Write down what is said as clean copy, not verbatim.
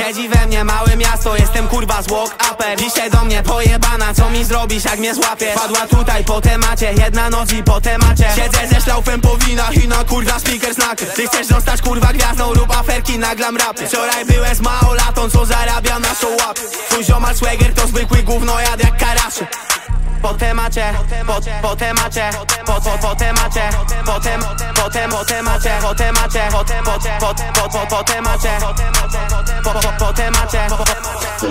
Siedzi we mnie małe miasto, jestem kurwa z walk-upper. Dzisiaj do mnie pojebana, co mi zrobisz jak mnie złapiesz? Padła tutaj po temacie, jedna noc i po temacie. Siedzę ze szlaufem po winach i na kurwa speaker snacker. Ty chcesz zostać kurwa gwiazdą, rób aferki na glam rapy. Wczoraj byłem z małolatą, co zarabia na show up. Twój ziomal swagger to zwykły gównojad jak karaszy. Po temacie, po temacie, po temacie, po temacie, po temacie, po temacie, po temacie.